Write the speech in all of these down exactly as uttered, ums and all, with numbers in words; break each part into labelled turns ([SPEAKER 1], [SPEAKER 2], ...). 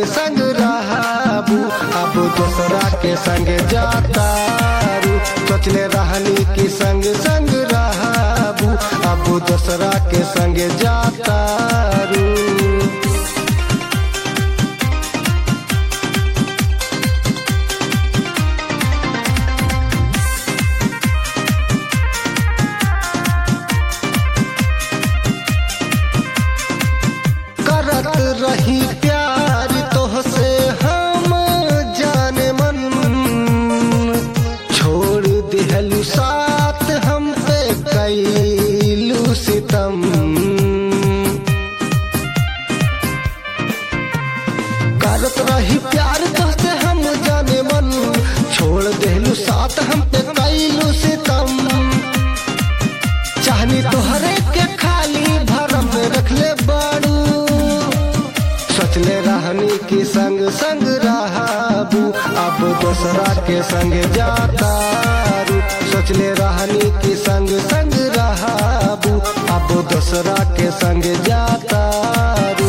[SPEAKER 1] के संग रहबू अब दूसरा के संग जाता रू। सोचले रहनी की संग संग रहबू अब दूसरा के संग जाता रू। करत रही प्यार तोहसे हम जाने मन, छोड़ दिहलू साथ हम पे कैलू सितम। करत रही प्यार तोहसे हम जाने मन, छोड़ दिहलू साथ हम पे कैलू सितम। चाहनी तोहरे के खाली भरम में रखले बाड़ू, सोचले रहनी की संग संग रहबू अब दूसरा के संग जाता रू। सोचले रहनी की संग संग रहबू अब दूसरा के संग जाता रू।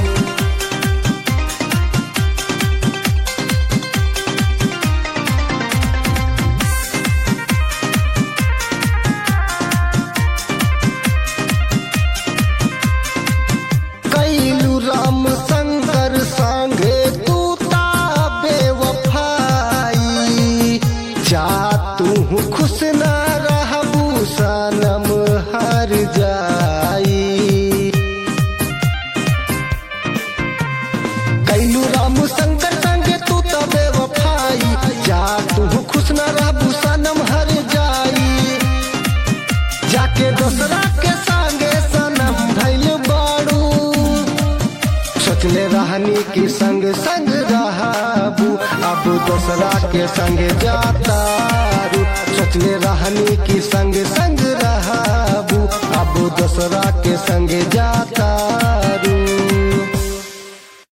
[SPEAKER 1] कैलू राम शंकर संगे तू ता बेवफाई, जा तू खुश न रहबू सनम हर जाई। कैलू राम शंकर संगे तू ता बेवफाई, जा तू खुश न रहबू सनम हर जाई। जाके दूसरा के संगे सनम भइल बाड़ू, सोचले रहनी की संग संग रहबू अब दूसरा के संग जाता रू। सोचले रहनी की संग संग रहबू अब दूसरा के संग जाता